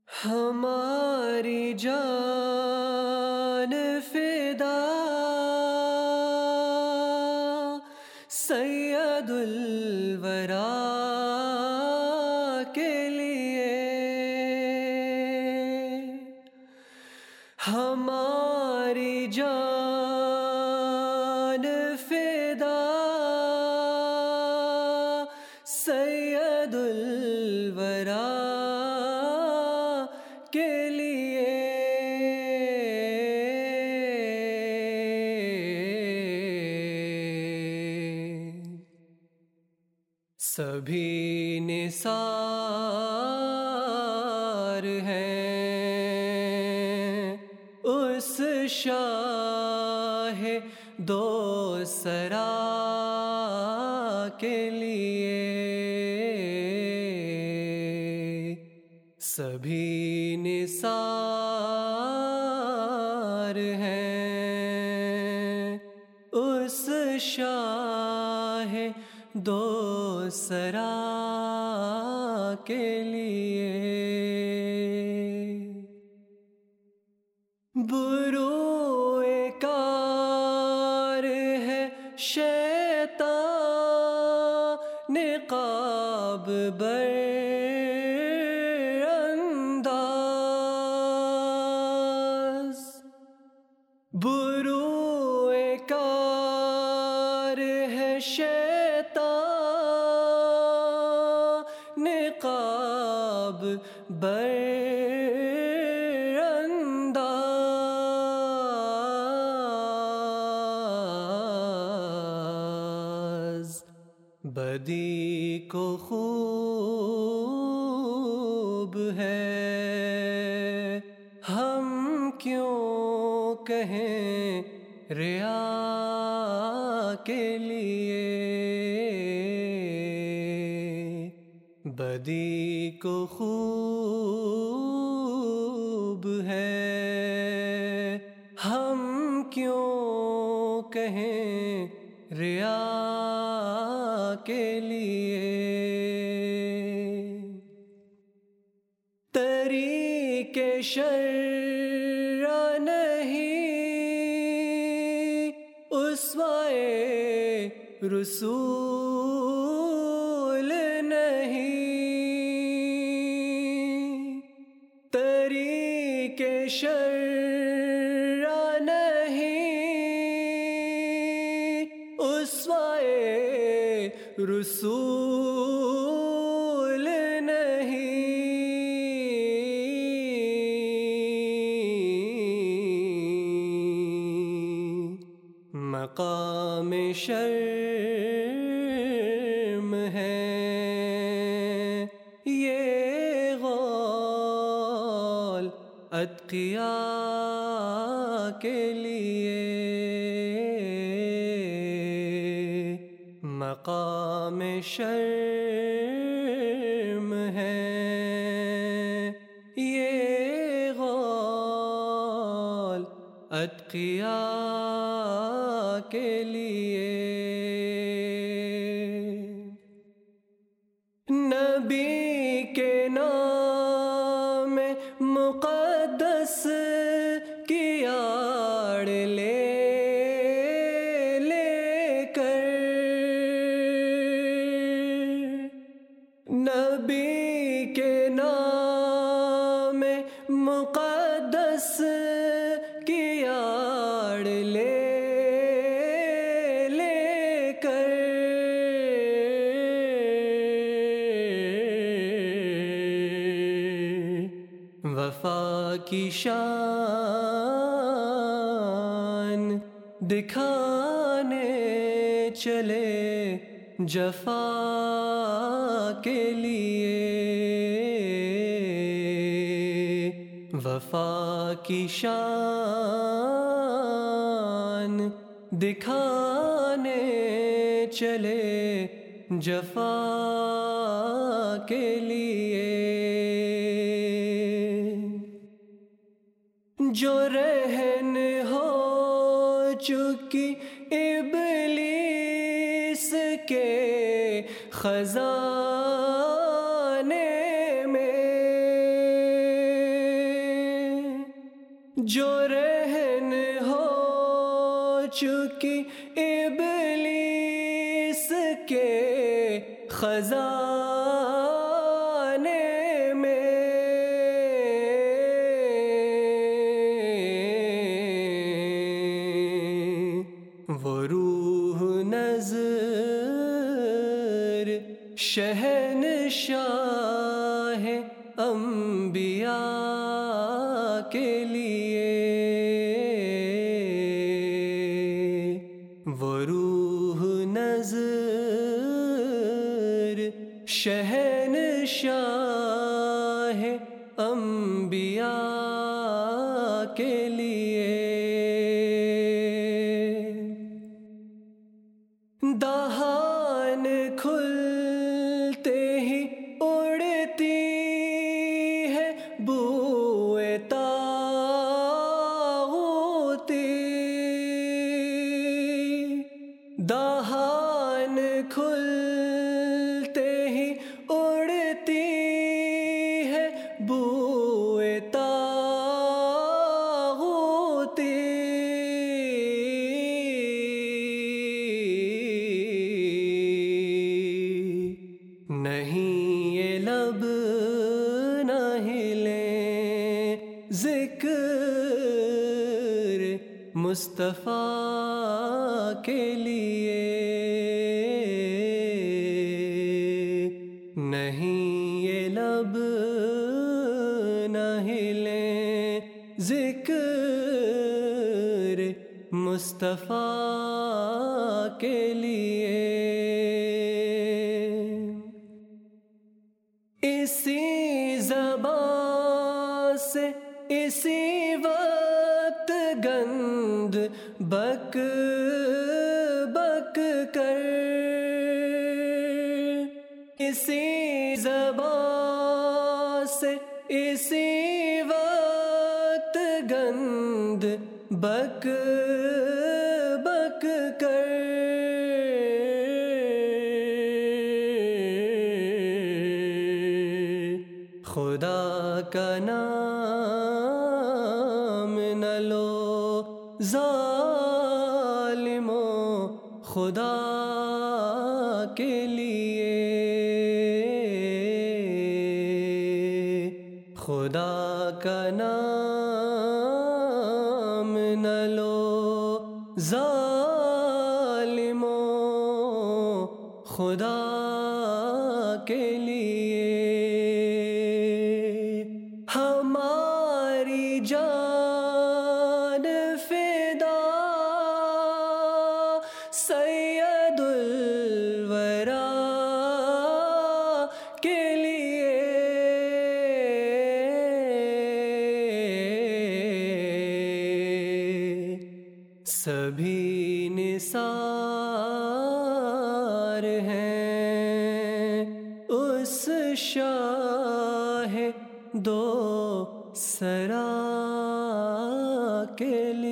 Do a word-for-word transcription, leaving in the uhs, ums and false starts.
ہماری جان فدا سید الورا کے لیے، ہماری جان فدا سید الورا کے لیے، سبھی نثار ہیں اس شاہ دو سرا کے لیے، سبھی نثار ہیں اس شاہ دو سرا کے لیے، بروئے کار ہے شیطان نقاب بر انداز، بروئے کار ہے شیطان نقاب بر انداز، بدی کو خوب ہے ہم کیوں کہیں ریا کے لیے، بدی کو خوب ہے ہم کیوں کہیں ریا کے لیے، طریق شرع نہیں اسوائے رسول نہیں، طریق شرع نہیں اسوائے رسول نہیں، مقام شرم ہے یہ غول اتقیاء کے لیے، مقام شرم ہے یہ غول اتقیاء کے لیے، نبی کے نام مقدس کی آڑ لے لے کر، نبی کے نام مقدس کی آڑ لے لے کر، وفا کی شان دکھانے چلے جفا کے لیے، وفا کی شان دکھانے چلے جفا کے لیے، جو رہن ہو چکی ابلیس کے خزانے میں، چکی ابلیس کے خزانے میں، وہ روح نظر شہنشاہ انبیاء کے لیے، وہ روح نظر شہنشاہ انبیاء کے لیے، دہان کھلتے ہی اڑتی ہے بوئے طاغوتی، دہان کھلتے ہی اڑتی ہے بوئے طاغوتی، نہیں یہ لب نہ ہلیں ذکر مصطفیٰ کے لیے، نہیں یہ لب نہ ہلیں ذکر مصطفیٰ کے لیے، اسی زبان سے اسی وقت گند بک بک کر، اسی زبان سے اسی وقت گند بک بک کر، خدا کا نام نہ لو ظالموں خدا کے لیے، خدا کا نام نہ لو ظالموں خدا کے لیے، ہماری جان فدا سید الورا کے لیے، سبھی نثار ہیں اس شاہ دو سرا کے لیے۔